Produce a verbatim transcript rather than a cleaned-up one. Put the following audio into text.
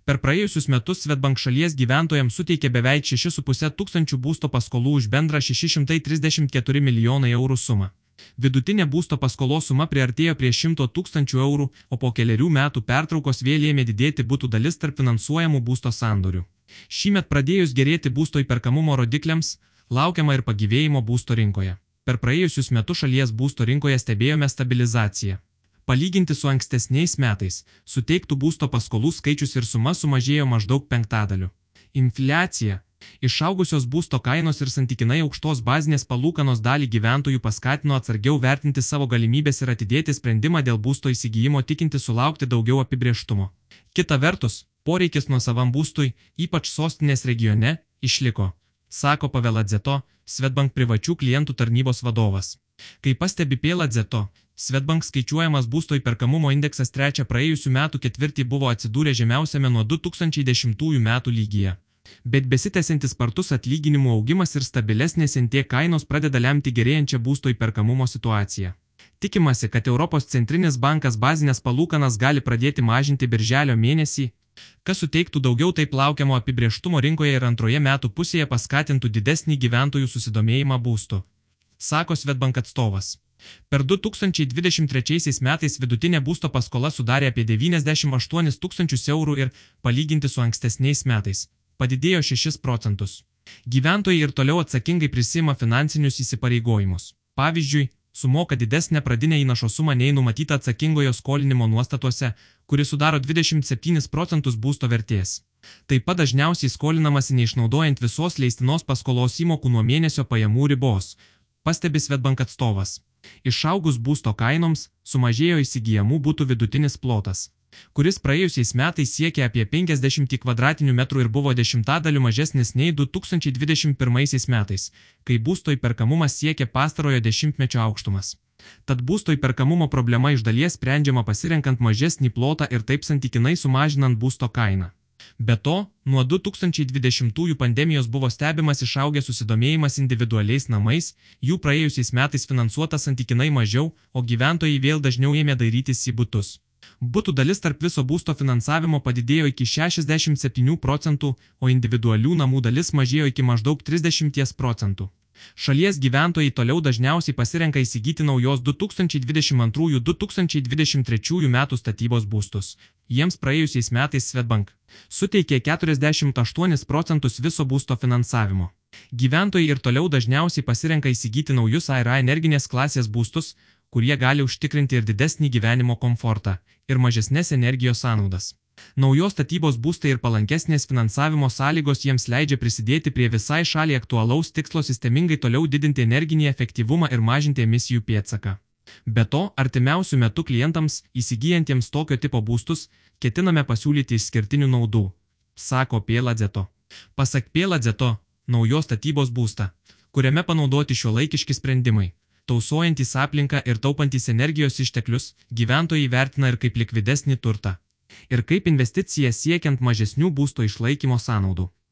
Per praėjusius metus Swedbank šalies gyventojams suteikė beveik šešis su puse tūkstančių būsto paskolų už bendrą šeši šimtai trisdešimt keturi milijonai eurų sumą. Vidutinė būsto paskolos suma priartėjo prie šimto tūkstančių eurų, o po keliarių metų pertraukos vėl ėmė didėti būtų dalis tarp finansuojamų būsto sandorių. Šįmet pradėjus gerėti būsto įperkamumo rodikliams, laukiama ir pagyvėjimo būsto rinkoje. Per praėjusius metus šalies būsto rinkoje stebėjome stabilizaciją. Palyginti su ankstesniais metais, suteiktų būsto paskolų skaičius ir suma sumažėjo maždaug penktadaliu. Infliacija, išaugusios būsto kainos ir santykinai aukštos bazinės palūkanos dalį gyventojų paskatino atsargiau vertinti savo galimybės ir atidėti sprendimą dėl būsto įsigijimo tikinti sulaukti daugiau apibrėžtumo. Kita vertus, poreikis nuosavam būstui, ypač sostinės regione, išliko, sako Paveladzeto, Swedbank privačių klientų tarnybos vadovas. Kaip pastebi Paveladzeto, Swedbank skaičiuojamas būsto įperkamumo indeksas trečią praėjusių metų ketvirtį buvo atsidūrę žemiausiame nuo du tūkstančiai dešimtųjų metų lygyje. Bet besitęsiantis spartus atlyginimų augimas ir stabilesnės N T kainos pradeda lemti gerėjančią būsto įperkamumo situaciją. Tikimasi, kad Europos centrinis bankas bazinės palūkanas gali pradėti mažinti birželio mėnesį, kas suteiktų daugiau taip laukiamo apibrėžtumo rinkoje ir antroje metų pusėje paskatintų didesnį gyventojų susidomėjimą būstu, sako Swedbank atstovas. Per du tūkstančiai dvidešimt trečiaisiais metais vidutinė būsto paskola sudarė apie devyniasdešimt aštuonis tūkstančius eurų ir, palyginti su ankstesniais metais, padidėjo šešis procentus. Gyventojai ir toliau atsakingai prisima finansinius įsipareigojimus. Pavyzdžiui, sumoka didesnę pradinę įnašo sumą nei numatyta atsakingojo skolinimo nuostatuose, kuri sudaro dvidešimt septynis procentus būsto vertės. Taip pat dažniausiai skolinamasi neišnaudojant visos leistinos paskolos įmokų nuo mėnesio pajamų ribos, pastebi Swedbank atstovas. Išaugus būsto kainoms, sumažėjo įsigijamų būtų vidutinis plotas, kuris praėjusiais metais siekė apie penkiasdešimt kvadratinių metrų ir buvo dešimtadaliu mažesnis nei du tūkstančiai dvidešimt pirmaisiais metais, kai būsto įperkamumas siekė pastarojo dešimtmečio aukštumas. Tad būsto įperkamumo problema iš dalies sprendžiama pasirenkant mažesnį plotą ir taip santykinai sumažinant būsto kainą. Be to, nuo du tūkstančiai dvidešimtųjų pandemijos buvo stebimas išaugęs susidomėjimas individualiais namais, jų praėjusiais metais finansuota santykinai mažiau, o gyventojai vėl dažniau ėmė dairytis į butus. Butų dalis tarp viso būsto finansavimo padidėjo iki šešiasdešimt septynių procentų, o individualių namų dalis mažėjo iki maždaug trisdešimt procentų. Šalies gyventojai toliau dažniausiai pasirenka įsigyti naujos du tūkstančiai dvidešimt antrųjų - du tūkstančiai dvidešimt trečiųjų metų statybos būstus. Jiems praėjusiais metais Swedbank suteikė keturiasdešimt aštuonis procentus viso būsto finansavimo. Gyventojai ir toliau dažniausiai pasirenka įsigyti naujus A ir A energinės klasės būstus, kurie gali užtikrinti ir didesnį gyvenimo komfortą, ir mažesnės energijos sąnaudas. Naujos statybos būstai ir palankesnės finansavimo sąlygos jiems leidžia prisidėti prie visai šaliai aktualaus tikslo sistemingai toliau didinti energinį efektyvumą ir mažinti emisijų pėdsaką. Be to, artimiausių metų klientams, įsigijantiems tokio tipo būstus, ketiname pasiūlyti išskirtinių naudų, sako Paveladzeto. Pasak Paveladzeto, naujos statybos būstą, kuriame panaudoti šiuolaikiški sprendimai, tausojantis aplinką ir taupantis energijos išteklius, gyventojai vertina ir kaip likvidesnį turtą, ir kaip investicija siekiant mažesnių būsto išlaikymo sąnaudų.